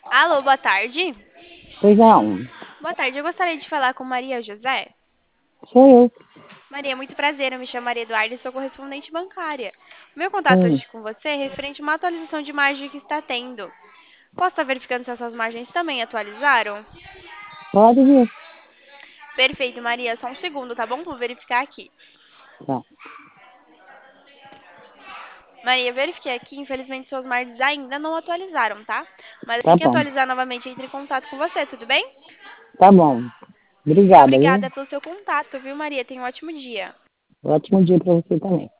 Alô, boa tarde. Pois não, Boa tarde, eu gostaria de falar com Maria José. sou eu. Maria, muito prazer, eu me chamo Maria Eduarda e sou correspondente bancária. Meu contato Sim, hoje com você é referente a uma atualização de margem que está tendo. Posso estar verificando se essas margens também atualizaram? pode vir. Perfeito, Maria, só um segundo, tá bom? Vou verificar aqui. Tá, Maria, verifiquei aqui, infelizmente suas margens ainda não atualizaram, tá? Mas assim tá que bom, atualizar novamente, entre em contato com você, tudo bem? tá bom. Muito Obrigada, viu? obrigada pelo seu contato, viu, Maria? Tenha um ótimo dia. Ótimo dia para você também.